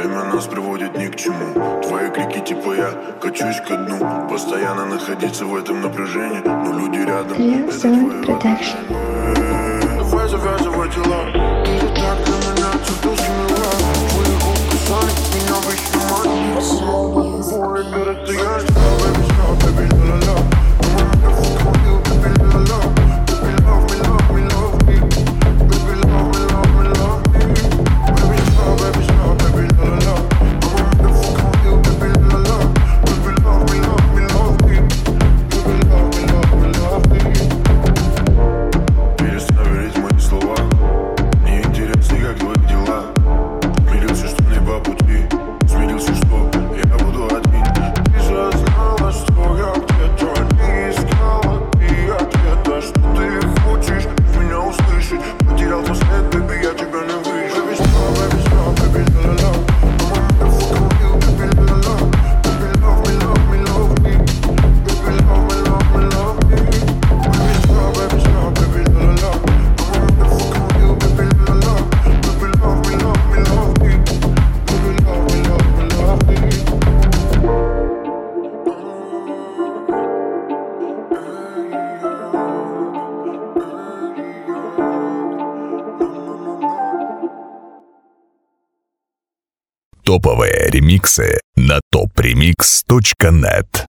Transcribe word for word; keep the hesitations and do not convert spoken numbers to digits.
Время нас приводит ни к чему. Твои крики типа я качусь ко дну. Постоянно находиться в этом напряжении, но люди рядом. Clear Это Zone твое Production. отражение. Давай завязывай дела. Ты же так для меня цветочки мила. Твои губы касались меня в ищу. Ой, ты расстояние. Baby, stop, baby, la la la. Топовые ремиксы на топ ремикс точка нет.